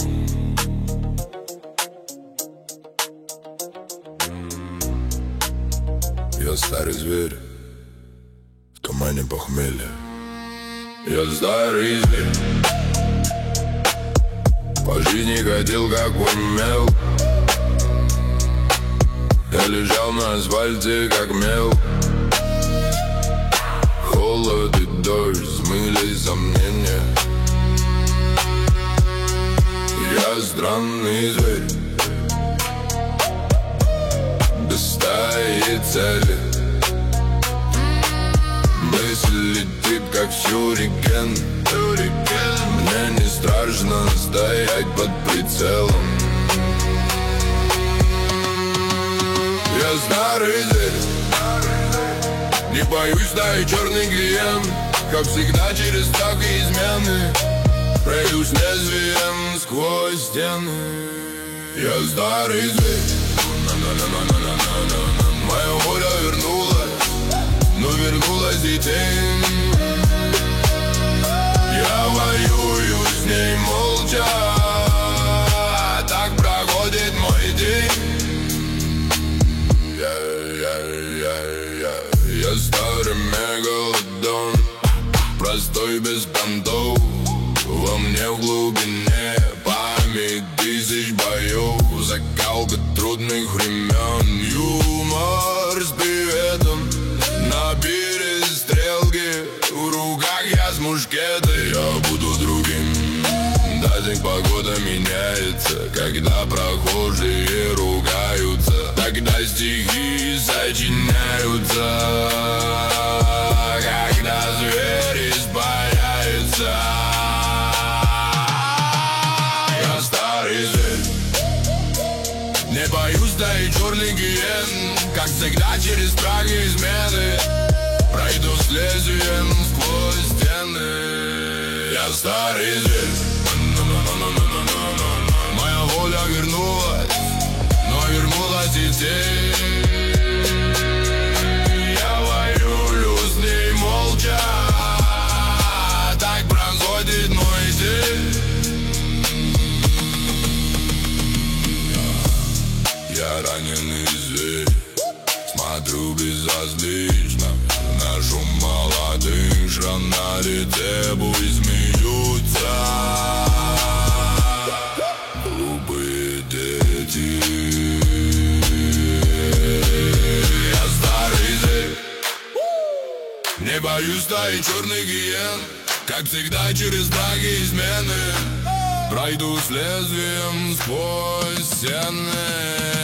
Я старый зверь в тумане похмелья. Я старый зверь, по жизни ходил как умел. Я лежал на асфальте как мел. Холод и дождь смыли сомнения. Я странный зверь, без стаи цели. Мысль летит как сюрикен. Мне не страшно стоять под прицелом. Я старый зверь, не боюсь стаи черный клиент. Как всегда через страх и измены пройдусь лезвием сквозь стены. Я старый зверь, моя воля вернулась, но вернулась и тень. Я воюю с ней молча, так проходит мой день. Я старый мегалодон, простой без понтов. Во мне в глубине память тысяч боев, закалка трудных времен. Юмор с приветом на перестрелке, в руках я с мушкетой. Я буду другим, даже погода меняется. Когда прохожие ругаются, тогда стихи сочиняются. Когда зверь испаряется. Я старый зверь, не боюсь стаи черный гиен. Как всегда через страх и измены пройду с лезвием сквозь стены. Я старый зверь, моя воля вернулась, но вернулась и тень. Я воюю с ней молча, так проходит мой день. Я раненый зверь, смотрю безразлично на шум молодых. Шрам на лице, пусть смеются глупые дети. Я старый зверь, не боюсь стаи черных гиен. Как всегда через страх и измены пройду с лезвием сквозь стены.